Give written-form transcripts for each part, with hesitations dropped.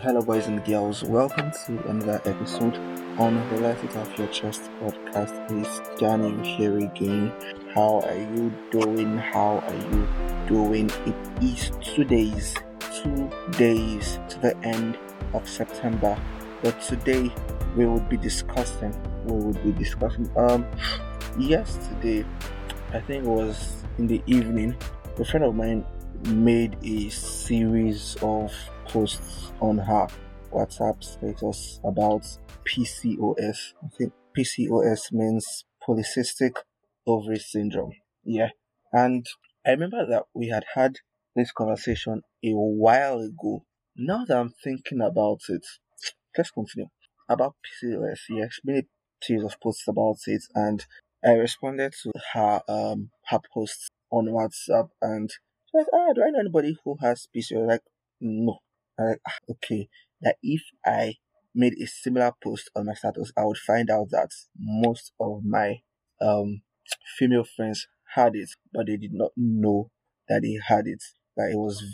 Hello, boys and girls. Welcome to another episode on the Life Without Your Chest podcast. It's Daniel here again. How are you doing? How are you doing? It is 2 days to the end of September. But today we will be discussing yesterday, I think it was in the evening, a friend of mine made a series of posts on her WhatsApp status about PCOS. I think PCOS means polycystic ovary syndrome. Yeah. And I remember that we had this conversation a while ago. Now that I'm thinking about it, let's continue. About PCOS, she made a series of posts about it, and I responded to her posts on WhatsApp, and she's like, do I know anybody who has PCOS? Like, no. I'm like, okay. That if I made a similar post on my status, I would find out that most of my um female friends had it, but they did not know that they had it. That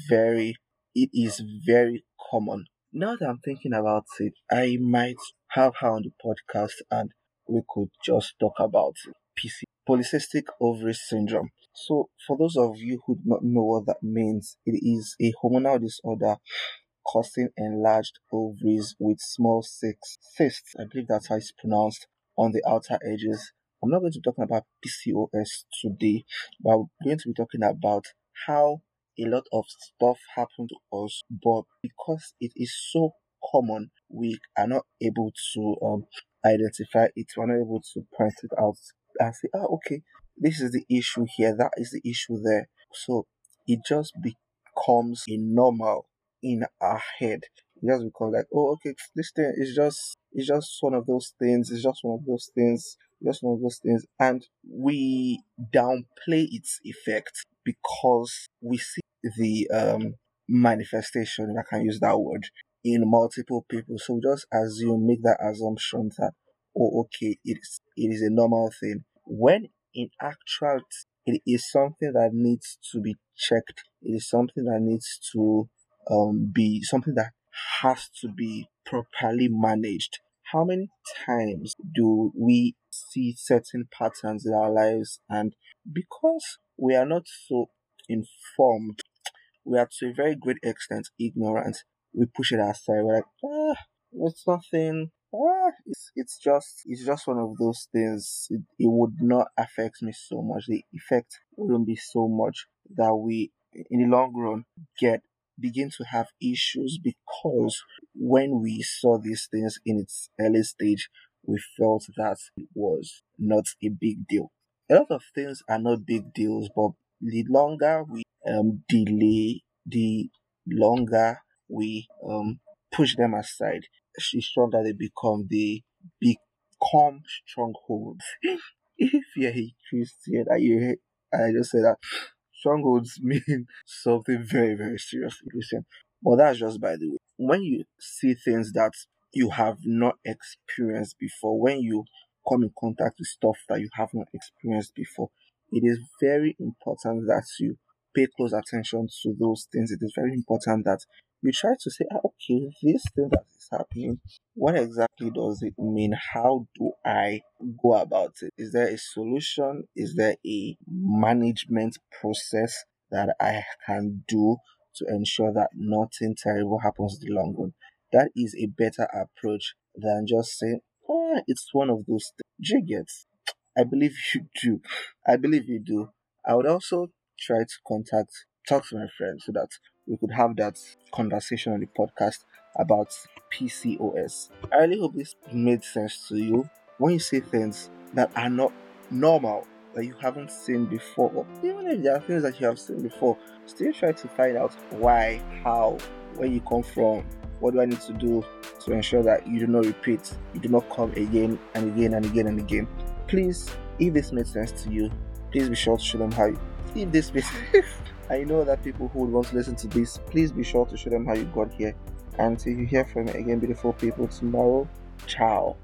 it is very common. Now that I'm thinking about it, I might have her on the podcast and we could just talk about polycystic ovary syndrome. So, for those of you who do not know what that means, it is a hormonal disorder causing enlarged ovaries with small cysts. I believe that's how it's pronounced on the outer edges. I'm not going to be talking about PCOS today, but I'm going to be talking about how a lot of stuff happened to us, but because it is so common, we are not able to identify it. We're not able to point it out and say, okay, this is the issue here, that is the issue there. So it just becomes a normal in our head. It just becomes like, okay, this thing is just one of those things. It's just one of those things. Just one of those things, and we downplay its effect because we see the manifestation, if I can use that word, in multiple people. So we just make that assumption that, okay, it is a normal thing. When in actuality, it is something that needs to be checked. It is something that needs to be something that has to be properly managed. How many times do we see certain patterns in our lives, and because we are not so informed, we are to a very great extent ignorant, we push it aside. We're like, it's nothing. It's just one of those things. It would not affect me so much. The effect wouldn't be so much that we, in the long run, get begin to have issues because when we saw these things in its early stage, we felt that it was not a big deal. A lot of things are not big deals, but the longer we delay, the longer we push them aside, the stronger they become. They become strongholds. If you're a Christian and I just say that strongholds mean something very, very serious in Christian. But that's just by the way. When you see things that you have not experienced before, when you come in contact with stuff that you have not experienced before, it is very important that you pay close attention to those things. It is very important that you try to say, okay, this thing that is happening, what exactly does it mean? How do I go about it? Is there a solution? Is there a management process that I can do to ensure that nothing terrible happens in the long run? That is a better approach than just saying, it's one of those things. Do you get? I believe you do. I believe you do. I would also try to talk to my friends so that we could have that conversation on the podcast about PCOS. I really hope this made sense to you. When you see things that are not normal, that you haven't seen before, even if there are things that you have seen before, still try to find out why, how, where you come from, what do I need to do to ensure that you do not repeat, you do not come again and again and again and again. Please, if this made sense to you, please be sure to show them how you. If this makes I know that people who would want to listen to this, please be sure to show them how you got here. And till you hear from me again, beautiful people, tomorrow, ciao.